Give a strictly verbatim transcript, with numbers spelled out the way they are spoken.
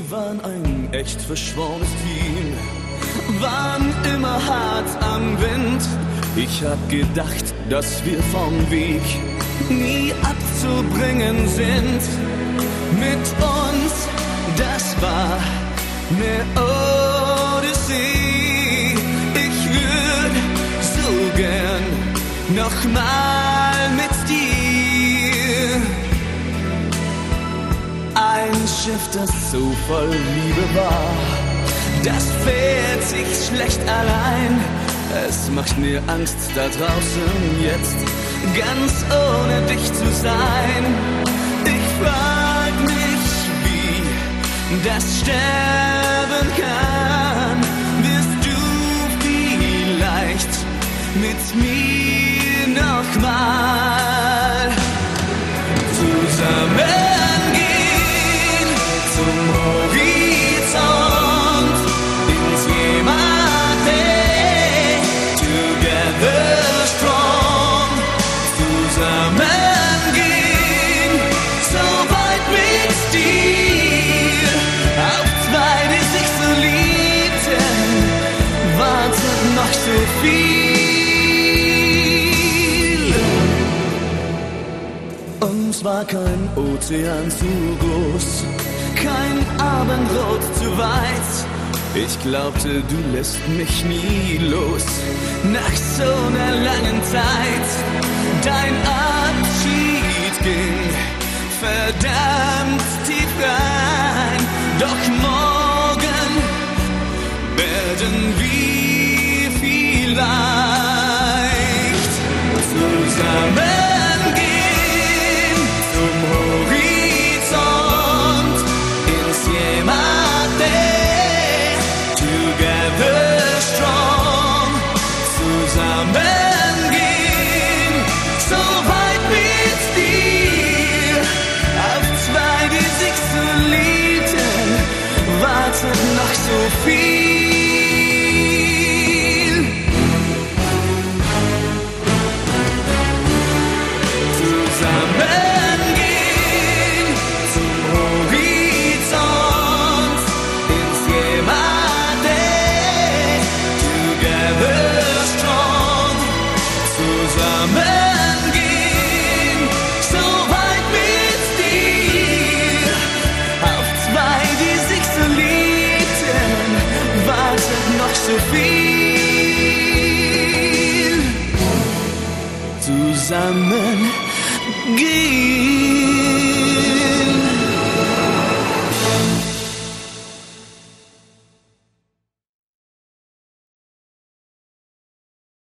waren ein echt verschworenes Team, waren immer hart am Wind. Ich hab gedacht, dass wir vom Weg nie abzubringen sind. Mit uns, das war ne Odyssee. Ich würd so gern noch mal mit dir. Ein Schiff, das so voll Liebe war, das fährt sich schlecht allein. Es macht mir Angst da draußen jetzt, ganz ohne dich zu sein. Ich frag mich, wie das sterben kann. Wirst du vielleicht mit mir noch mal zusammengehen zum Horizont ins Jemate, together strong, zusammengehen, so weit mit dir, auf zwei, die sich so liebten, wartet noch so viel. Uns war kein Ozean zu groß, kein Abendrot zu weit. Ich glaubte, du lässt mich nie los, nach so einer langen Zeit. Dein Abschied ging verdammt tief rein. Doch morgen werden wir vielleicht zusammengehen zum Horizont ins Jemate, together strong, zusammengehen, so weit mit dir, auf zwei, die sich so liebten, wartet noch so viel. Zusammengehen zum Horizont ins Jemate, together strong, zusammengehen, so weit mit dir, auf zwei, die sich so liebten, wartet noch so viel. Zusammen